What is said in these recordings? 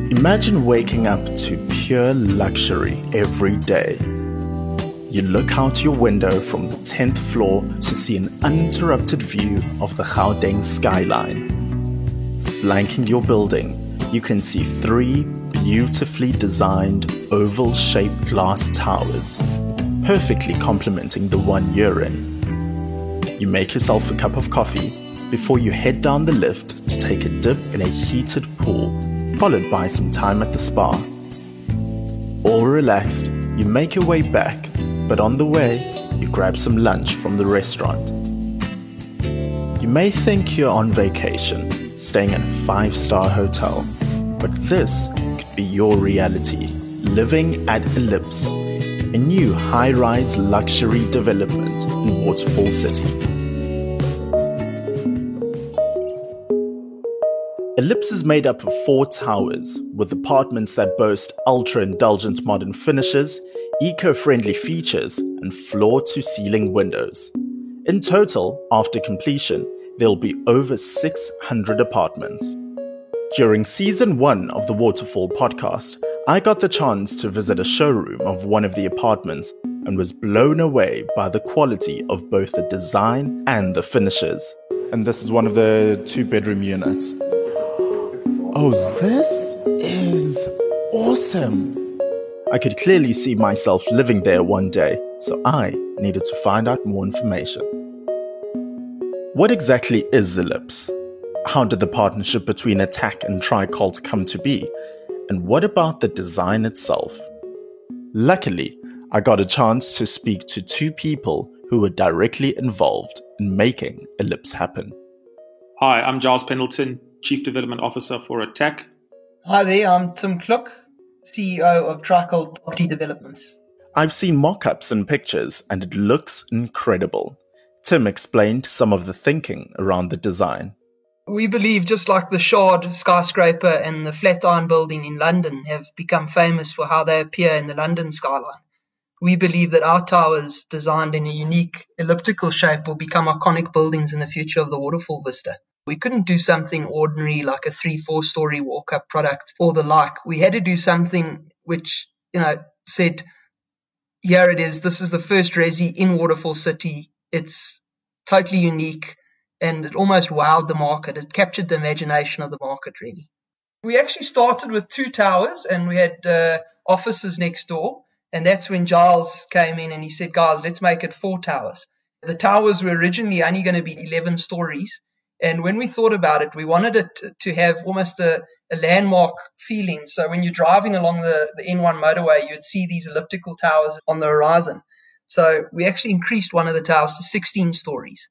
Imagine waking up to pure luxury every day. You look out your window from the 10th floor to see an uninterrupted view of the Gauteng skyline. Flanking your building, you can see 3 beautifully designed oval-shaped glass towers, perfectly complementing the one you're in. You make yourself a cup of coffee before you head down the lift to take a dip in a heated pool, followed by some time at the spa. All relaxed, you make your way back, but on the way, you grab some lunch from the restaurant. You may think you're on vacation, staying in a 5-star hotel, but this could be your reality, living at Ellipse, a new high-rise luxury development in Waterfall City. Ellipse is made up of 4 towers, with apartments that boast ultra-indulgent modern finishes, eco-friendly features, and floor-to-ceiling windows. In total, after completion, there'll be over 600 apartments. During Season 1 of the Waterfall podcast, I got the chance to visit a showroom of one of the apartments and was blown away by the quality of both the design and the finishes. And this is one of the 2-bedroom units. Oh, this is awesome! I could clearly see myself living there one day, so I needed to find out more information. What exactly is Ellipse? How did the partnership between Attack and Tricult come to be? And what about the design itself? Luckily, I got a chance to speak to 2 people who were directly involved in making Ellipse happen. Hi, I'm Giles Pendleton, Chief Development Officer for Attack. Hi there, I'm Tim Klook, CEO of Tricult Property Developments. I've seen mock-ups and pictures, and it looks incredible. Tim explained some of the thinking around the design. We believe just like the Shard skyscraper and the Flatiron building in London have become famous for how they appear in the London skyline, we believe that our towers, designed in a unique elliptical shape, will become iconic buildings in the future of the Waterfall Vista. We couldn't do something ordinary like a 3-4 story walk-up product or the like. We had to do something which, said, here it is, this is the first resi in Waterfall City. It's totally unique and it almost wowed the market. It captured the imagination of the market, really. We actually started with 2 towers and we had offices next door. And that's when Giles came in and he said, guys, let's make it 4 towers. The towers were originally only going to be 11 stories. And when we thought about it, we wanted it to have almost a landmark feeling. So when you're driving along the N1 motorway, you'd see these elliptical towers on the horizon. So we actually increased one of the towers to 16 stories.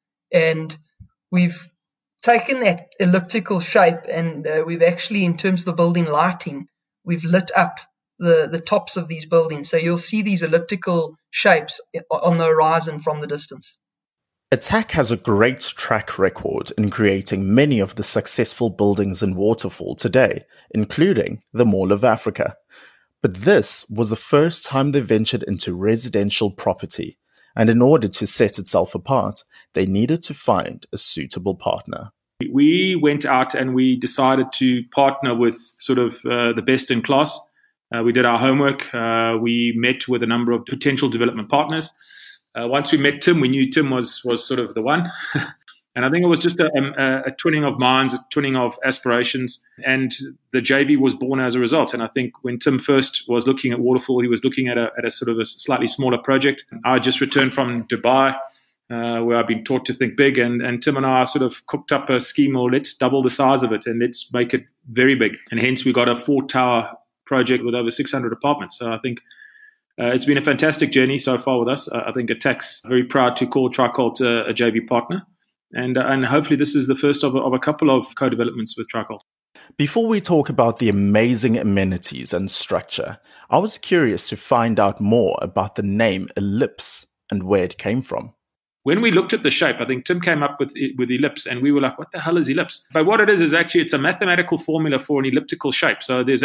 And we've taken that elliptical shape and we've actually, in terms of the building lighting, we've lit up the tops of these buildings. So you'll see these elliptical shapes on the horizon from the distance. Attack has a great track record in creating many of the successful buildings in Waterfall today, including the Mall of Africa. But this was the first time they ventured into residential property, and in order to set itself apart, they needed to find a suitable partner. We went out and we decided to partner with sort of the best in class. We did our homework. We met with a number of potential development partners. Once we met Tim, we knew Tim was sort of the one. And I think it was just a twinning of minds, a twinning of aspirations. And the JV was born as a result. And I think when Tim first was looking at Waterfall, he was looking at a sort of a slightly smaller project. I just returned from Dubai, where I've been taught to think big. And Tim and I sort of cooked up a scheme, or let's double the size of it and let's make it very big. And hence we got a 4-tower project with over 600 apartments. So I think it's been a fantastic journey so far with us. I think Attack's very proud to call Tricult a JV partner. And hopefully this is the first of a couple of co-developments with Tricult. Before we talk about the amazing amenities and structure, I was curious to find out more about the name Ellipse and where it came from. When we looked at the shape, I think Tim came up with ellipse, and we were like, what the hell is ellipse? But what it is actually, it's a mathematical formula for an elliptical shape. So there's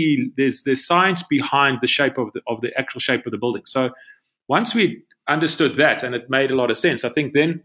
science behind the shape of the actual shape of the building. So once we understood that, and it made a lot of sense, I think then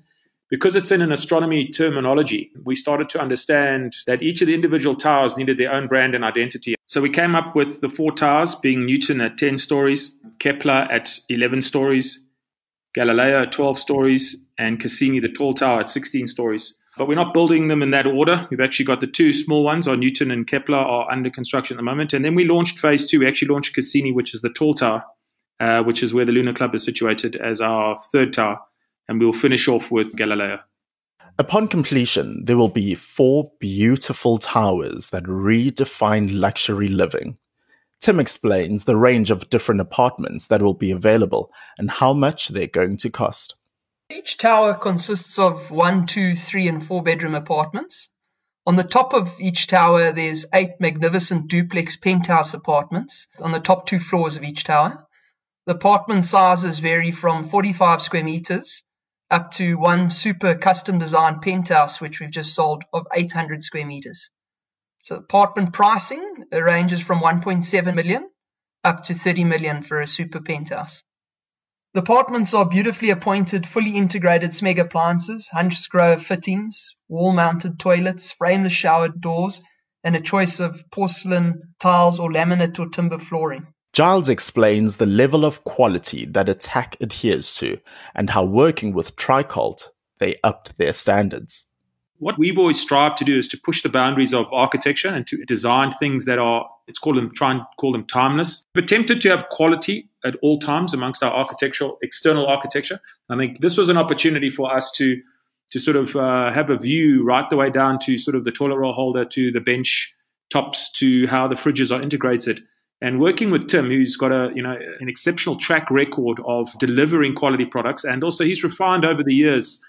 because it's in an astronomy terminology, we started to understand that each of the individual towers needed their own brand and identity. So we came up with the 4 towers, being Newton at 10 stories, Kepler at 11 stories, Galileo at 12 stories, and Cassini, the tall tower, at 16 stories. But we're not building them in that order. We've actually got the 2 small ones, Newton and Kepler, are under construction at the moment. And then we launched phase 2. We actually launched Cassini, which is the tall tower, which is where the Lunar Club is situated, as our 3rd tower. And we'll finish off with Galileo. Upon completion, there will be 4 beautiful towers that redefine luxury living. Tim explains the range of different apartments that will be available and how much they're going to cost. Each tower consists of 1, 2, 3, and 4 bedroom apartments. On the top of each tower, there's 8 magnificent duplex penthouse apartments on the top 2 floors of each tower. The apartment sizes vary from 45 square meters up to one super custom designed penthouse, which we've just sold, of 800 square meters. So apartment pricing ranges from 1.7 million up to 30 million for a super penthouse. The apartments are beautifully appointed, fully integrated Smeg appliances, Huntsgrove fittings, wall-mounted toilets, frameless shower doors, and a choice of porcelain tiles or laminate or timber flooring. Giles explains the level of quality that Attack adheres to and how working with Tricult, they upped their standards. What we've always strived to do is to push the boundaries of architecture and to design things that are, try and call them timeless. We've attempted to have quality at all times amongst our external architecture. I think this was an opportunity for us to sort of have a view right the way down to sort of the toilet roll holder, to the bench tops, to how the fridges are integrated. And working with Tim, who's got an exceptional track record of delivering quality products, and also he's refined over the years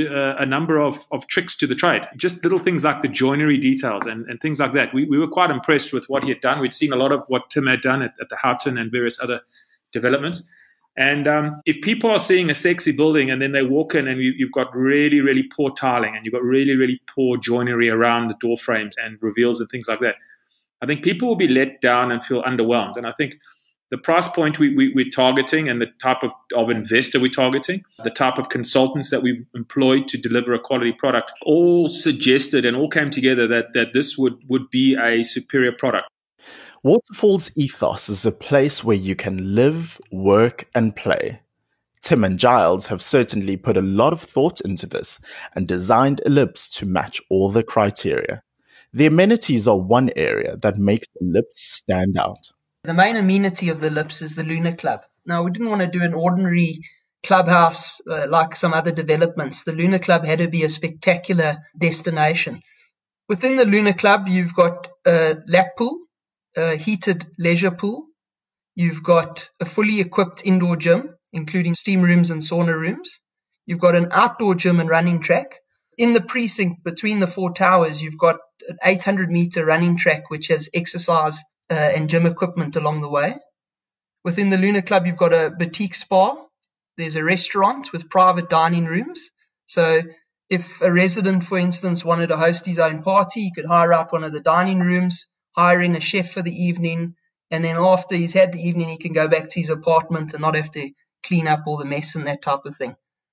a number of tricks to the trade. Just little things like the joinery details and things like that. We were quite impressed with what he had done. We'd seen a lot of what Tim had done at the Houghton and various other developments. And if people are seeing a sexy building and then they walk in and you've got really, really poor tiling and you've got really, really poor joinery around the door frames and reveals and things like that, I think people will be let down and feel underwhelmed. And I think the price point we're targeting and the type of investor we're targeting, the type of consultants that we've employed to deliver a quality product, all suggested and all came together that this would be a superior product. Waterfall's ethos is a place where you can live, work, and play. Tim and Giles have certainly put a lot of thought into this and designed Ellipse to match all the criteria. The amenities are one area that makes Ellipse stand out. The main amenity of the Ellipse is the Lunar Club. Now, we didn't want to do an ordinary clubhouse like some other developments. The Lunar Club had to be a spectacular destination. Within the Lunar Club, you've got a lap pool, a heated leisure pool. You've got a fully equipped indoor gym, including steam rooms and sauna rooms. You've got an outdoor gym and running track. In the precinct between the 4 towers, you've got an 800-meter running track, which has exercise and gym equipment along the way. Within the Lunar Club, you've got a boutique spa. There's a restaurant with private dining rooms. So if a resident, for instance, wanted to host his own party, he could hire out one of the dining rooms, hire in a chef for the evening, and then after he's had the evening, he can go back to his apartment and not have to clean up all the mess and that type of thing.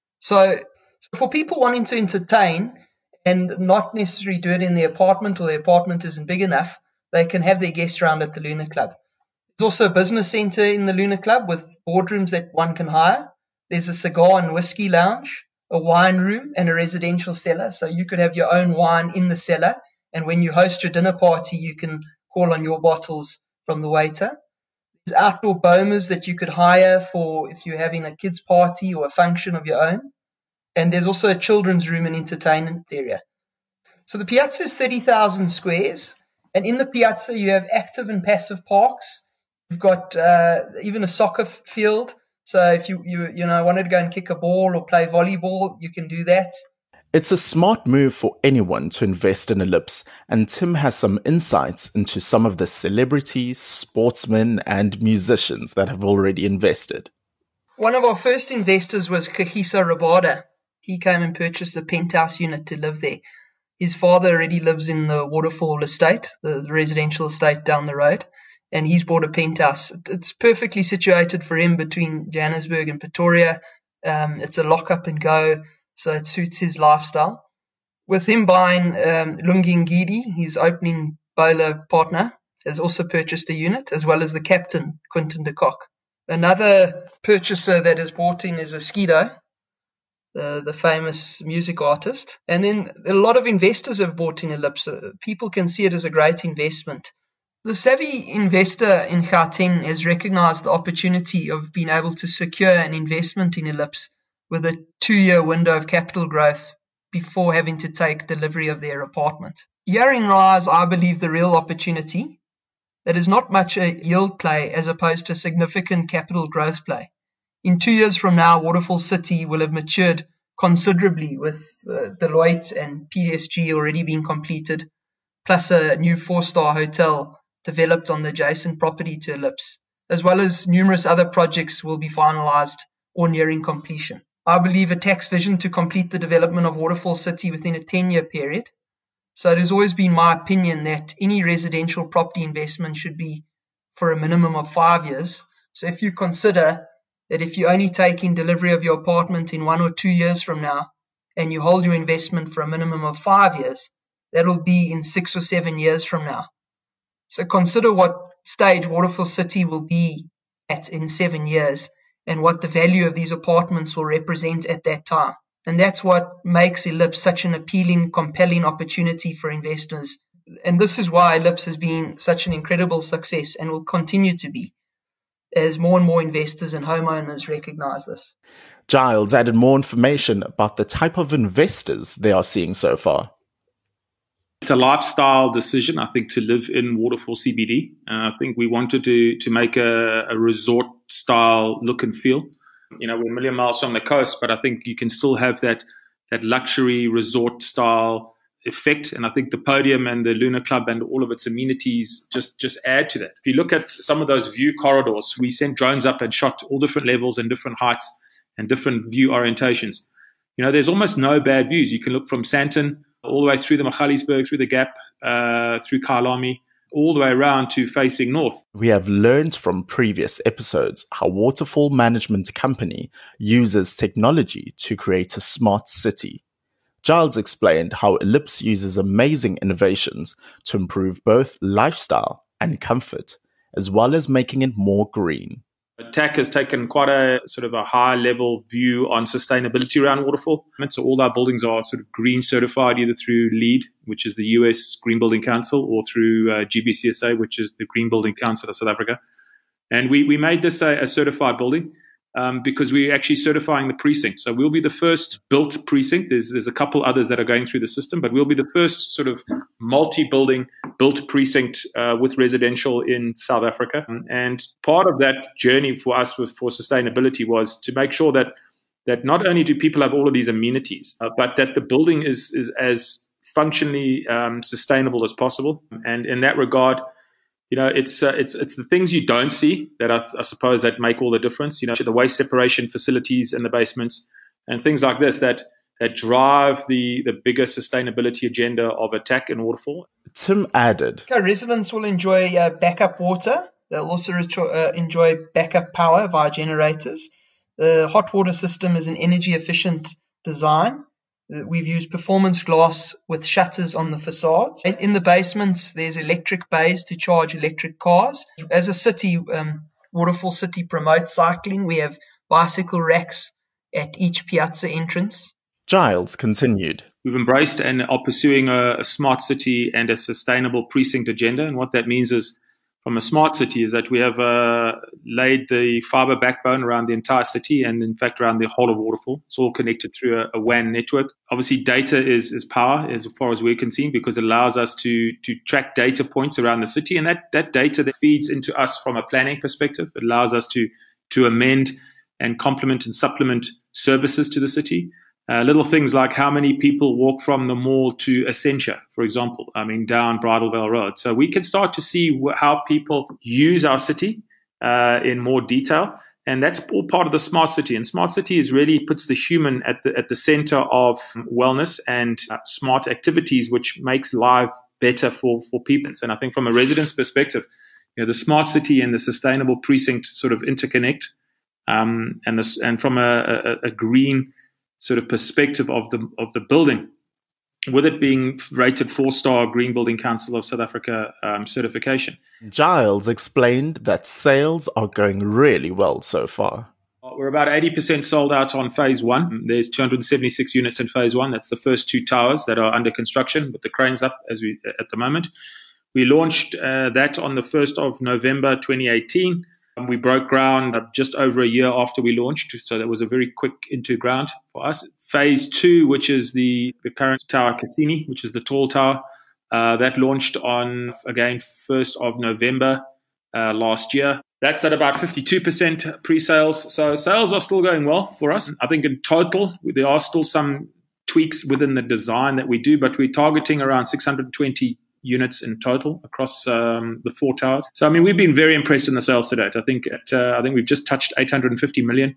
So for people wanting to entertain and not necessarily do it in their apartment or their apartment isn't big enough, they can have their guests around at the Lunar Club. There's also a business center in the Lunar Club with boardrooms that one can hire. There's a cigar and whiskey lounge, a wine room, and a residential cellar. So you could have your own wine in the cellar. And when you host your dinner party, you can call on your bottles from the waiter. There's outdoor bomas that you could hire for if you're having a kids' party or a function of your own. And there's also a children's room and entertainment area. So the piazza is 30,000 squares. And in the piazza, you have active and passive parks. You've got even a soccer field. So if you wanted to go and kick a ball or play volleyball, you can do that. It's a smart move for anyone to invest in Ellipse, and Tim has some insights into some of the celebrities, sportsmen, and musicians that have already invested. One of our first investors was Kagiso Rabada. He came and purchased a penthouse unit to live there. His father already lives in the Waterfall estate, the residential estate down the road, and he's bought a penthouse. It's perfectly situated for him between Johannesburg and Pretoria. It's a lock up and go. so it suits his lifestyle. With him buying Lungi Ngidi, his opening bowler partner, has also purchased a unit, as well as the captain, Quinton de Kock. Another purchaser that has bought in is Skido, the famous music artist. And then a lot of investors have bought in Ellipse. People can see it as a great investment. The savvy investor in Gauteng has recognized the opportunity of being able to secure an investment in Ellipse with a 2-year window of capital growth before having to take delivery of their apartment. Herein lies, I believe, the real opportunity. That is not much a yield play as opposed to significant capital growth play. In 2 years from now, Waterfall City will have matured considerably with Deloitte and PSG already being completed, plus a new 4-star hotel developed on the adjacent property to Ellipse, as well as numerous other projects will be finalized or nearing completion. I believe a tax vision to complete the development of Waterfall City within a 10-year period. So it has always been my opinion that any residential property investment should be for a minimum of 5 years. So if you consider that if you only take in delivery of your apartment in 1 or 2 years from now, and you hold your investment for a minimum of 5 years, that will be in 6 or 7 years from now. So consider what stage Waterfall City will be at in 7 years and what the value of these apartments will represent at that time. And that's what makes Ellipse such an appealing, compelling opportunity for investors. And this is why Ellipse has been such an incredible success and will continue to be, as more and more investors and homeowners recognize this. Giles added more information about the type of investors they are seeing so far. It's a lifestyle decision, I think, to live in Waterfall CBD. I think we wanted to make a resort-style look and feel. You know, we're a million miles from the coast, but I think you can still have that luxury resort-style effect. And I think the podium and the Luna Club and all of its amenities just add to that. If you look at some of those view corridors, we sent drones up and shot all different levels and different heights and different view orientations. You know, there's almost no bad views. You can look from Sandton all the way through the Magaliesberg, through the Gap, through Kyalami, all the way around to facing north. We have learned from previous episodes how Waterfall Management Company uses technology to create a smart city. Giles explained how Ellipse uses amazing innovations to improve both lifestyle and comfort, as well as making it more green. TAC has taken quite a sort of a high level view on sustainability around Waterfall. So all our buildings are sort of green certified, either through LEED, which is the US Green Building Council, or through GBCSA, which is the Green Building Council of South Africa. And we made this a certified building because we're actually certifying the precinct. So we'll be the first built precinct. There's a couple others that are going through the system, but we'll be the first sort of multi-building built precinct with residential in South Africa. And part of that journey for us for sustainability was to make sure that not only do people have all of these amenities, but that the building is as functionally sustainable as possible. And in that regard, you know, it's the things you don't see that I suppose that make all the difference. You know, the waste separation facilities in the basements and things like this that drive the bigger sustainability agenda of TAC and Waterfall. Tim added, residents will enjoy backup water. They'll also enjoy backup power via generators. The hot water system is an energy efficient design. We've used performance glass with shutters on the facades. In the basements, there's electric bays to charge electric cars. As a city, Waterfall City promotes cycling. We have bicycle racks at each piazza entrance. Giles continued. We've embraced and are pursuing a smart city and a sustainable precinct agenda. And what that means is, from a smart city, is that we have laid the fiber backbone around the entire city and, in fact, around the whole of Waterfall. It's all connected through a WAN network. Obviously, data is power as far as we're concerned, because it allows us to track data points around the city. And that data that feeds into us from a planning perspective. It allows us to amend and complement and supplement services to the city. Little things like how many people walk from the mall to Essentia, for example, down Bridalveil Road. So we can start to see how people use our city in more detail. And that's all part of the smart city. And smart city really puts the human at the center of wellness and smart activities, which makes life better for people. And I think from a resident's perspective, you know, the smart city and the sustainable precinct sort of interconnect. And from a green sort of perspective of the building, with it being rated 4-star Green Building Council of South Africa certification. Giles explained that sales are going really well so far. We're about 80% sold out on phase 1. There's 276 units in phase 1. That's the first 2 towers that are under construction with the cranes up at the moment. We launched that on the 1st of November 2018. We broke ground just over a year after we launched, so that was a very quick into ground for us. Phase 2, which is the current Tower Cassini, which is the tall tower, that launched on, again, 1st of November last year. That's at about 52% pre-sales. So sales are still going well for us. I think in total, there are still some tweaks within the design that we do, but we're targeting around 620 units in total across the 4 towers. So, I mean, we've been very impressed in the sales to date. I think we've just touched 850 million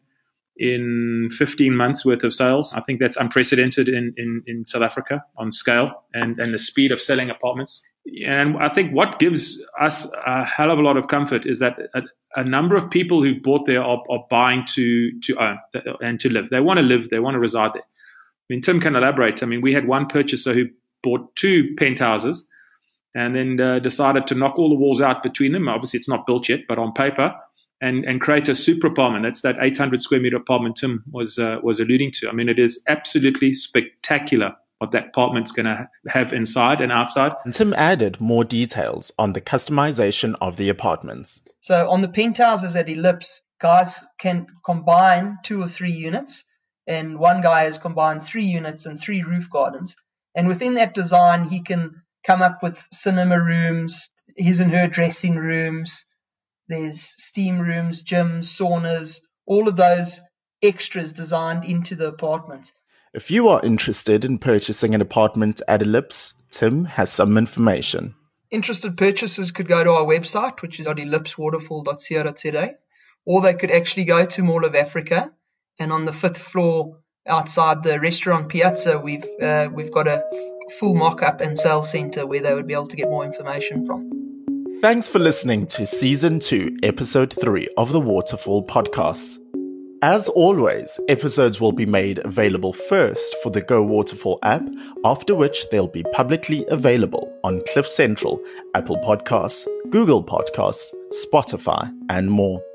in 15 months worth of sales. I think that's unprecedented in South Africa on scale and the speed of selling apartments. And I think what gives us a hell of a lot of comfort is that a number of people who've bought there are buying to own and to live. They want to live, they want to reside there. I mean, Tim can elaborate. I mean, we had one purchaser who bought 2 penthouses and then decided to knock all the walls out between them. Obviously, it's not built yet, but on paper, and create a super apartment. That's that 800 square meter apartment Tim was alluding to. I mean, it is absolutely spectacular what that apartment's going to have inside and outside. And Tim added more details on the customization of the apartments. So on the penthouses at Ellipse, guys can combine 2 or 3 units, and one guy has combined 3 units and 3 roof gardens. And within that design, he can come up with cinema rooms, his and her dressing rooms, there's steam rooms, gyms, saunas, all of those extras designed into the apartment. If you are interested in purchasing an apartment at Ellipse, Tim has some information. Interested purchasers could go to our website, which is ellipsewaterfall.co.za, or they could actually go to Mall of Africa, and on the 5th floor outside the restaurant Piazza, we've got a full mock-up and sales center where they would be able to get more information from. Thanks for listening to Season 2, Episode 3 of the Waterfall Podcast. As always, episodes will be made available first for the Go Waterfall app, after which they'll be publicly available on Cliff Central, Apple Podcasts, Google Podcasts, Spotify, and more.